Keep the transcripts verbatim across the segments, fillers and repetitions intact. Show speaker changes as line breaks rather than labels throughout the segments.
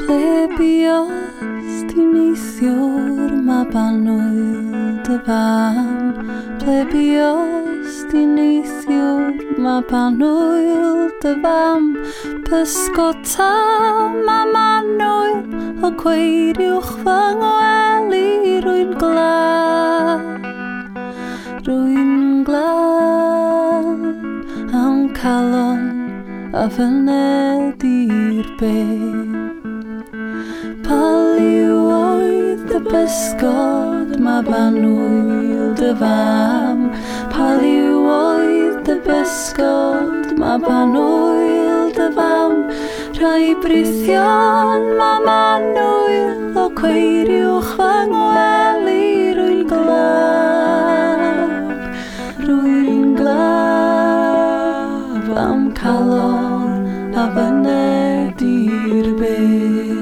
Plebios di neithiwr mae banwyl dy fam. Plebios di neithiwr mae banwyl dy fam. Pysgota mae manwyl o gweiriwch fy ngwely rwy'n glad. Rwy'n glad am calon a fyned i'r bedd. Paliw oedd y bysgod mae banwyl dy fam. Paliw oedd y bysgod mae banwyl dy fam. Rhai brithion mae manwyl o cweiriwch fy ngwely rwy'n glad. Rwy'n glad am calon a fyned i'r bedd.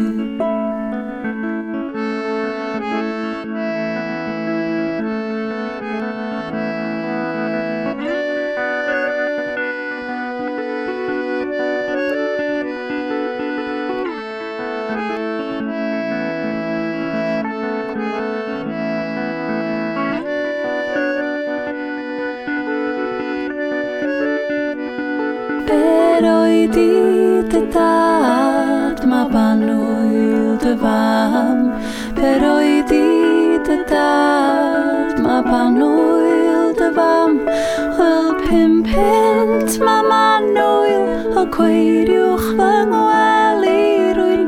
Ber oed i dy dad, mae banwyl dy fam. Ber oed i dy dad, mae banwyl dy fam. Wel pum punt mae manwyl o cweiriwch fy ngwely rwy'n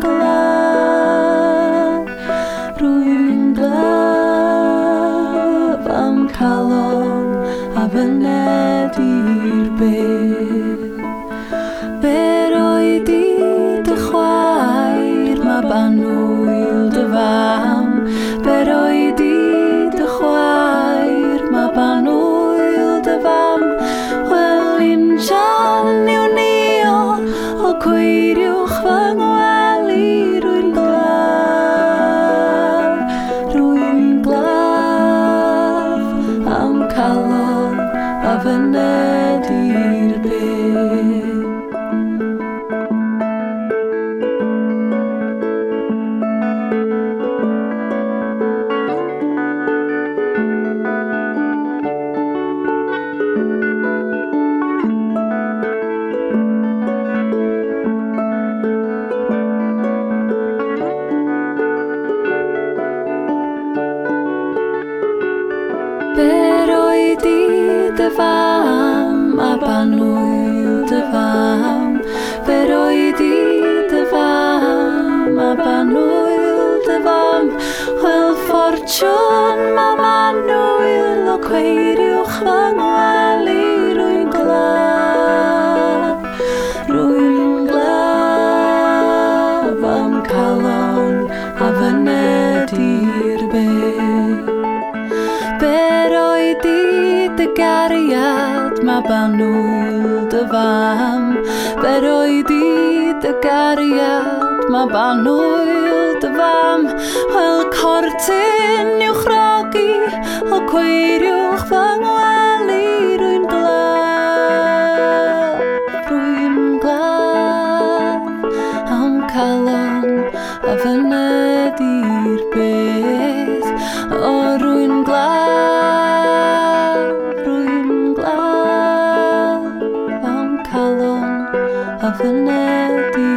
glad. Rwy'n glad am calon a fyned i'r bedd. Ber oed i dy chwaer, mae banwyl dy fam. Ber oed i dy chwaer, mae banwyl dy fam. Wel injan yw nio o cweiriwch fy ngwely rwy'n glad. Rwy'n glad am calon a fyned i'r bedd. Ber oed i dy fam, a banwyl dy fam. Ber oed i dy fam, a banwyl dy fam. Wel ffortiwn mae manwyl o cweiriwch fy ngwely rwy'n glad. Rwy'n glad am calon a fyned i'r bedd. Ber oed i dy gariad, mae banwyl dy fam. Ber oed i dy gariad, mae banwyl dy fam. Wel cortyn i'w chrogi o cweiriwch fy ngwely rwy'n glad. Rwy'n glad am calon a fyned i'r bedd. O rwy'n glad, rwy'n glad am calon a fyned i'r bedd.